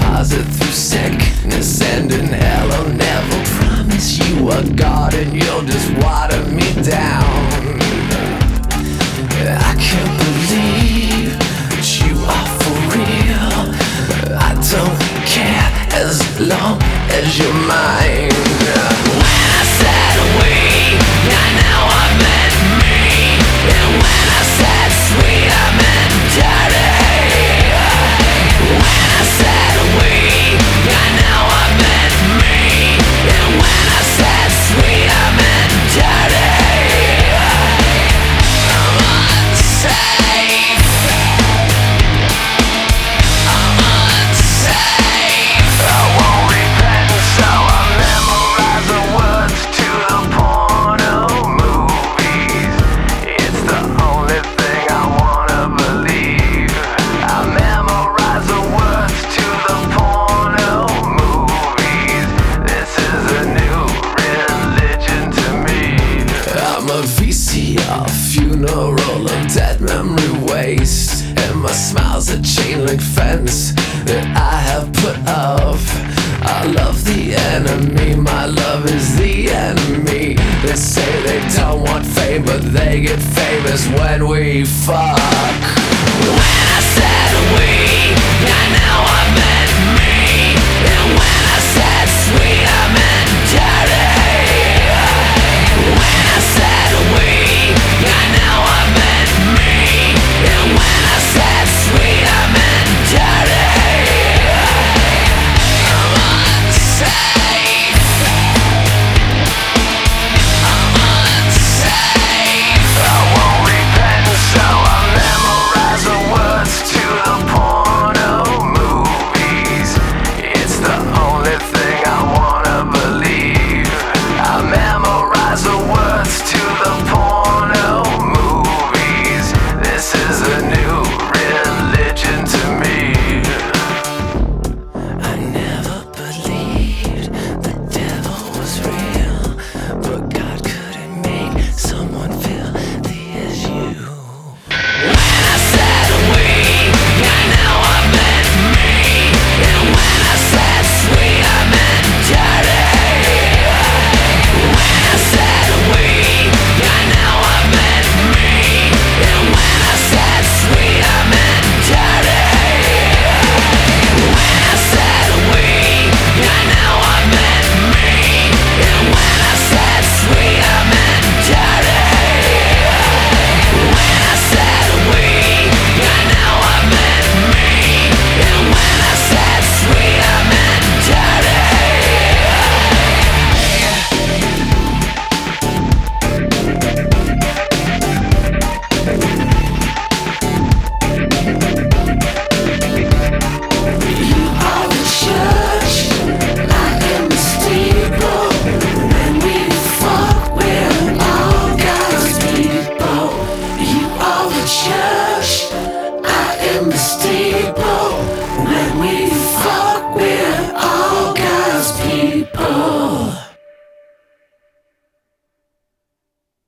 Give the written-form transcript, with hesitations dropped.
deposit through sickness and in hell. I'll never promise you a God and you'll just water me down. I can't believe that you are for real. I don't care as long as you're mine. When I said we, I know I meant me. And when I said sweet, I meant dirty. When I said we, I know I meant me. And when I said sweet, I meant dirty. I'm unsafe. I'm unsafe. I won't repent, so I memorize the words to the porno movies. It's the only thing I wanna believe. I memorize the words to the porno movies. This is a new religion to me. I'm a VCR funeral of dead memory waste, and my smile's a chain link fence that I have put up. I love the enemy, my love is the enemy. They say they don't want fame, but they get famous when we fuck. When I said we, I know I meant me. And when I said sweet, I meant dirty. When I said we, I know I meant me. And when I said sweet, I meant dirty. I'm unsafe. I'm unsafe. I won't repent, so I memorize the words to the porno movies. It's the only thing I wanna believe. I memorize the words to the porno movies. This is a new religion to me. I never believed the devil was real, but God couldn't make someone feel the as you. When I said we, I know I meant me. And when I said sweet, I meant dirty. When I said we, I know I meant me. And when I said sweet, I meant dirty. When I said we, I know I meant me. And when I said sweet, I meant dirty. When I said we, I know I meant me. And when I said sweet, I meant dirty. You are the church, I am the steeple. When we fuck, we're all God's people. You are the church, I am the steeple. When we fuck, we're all God's people.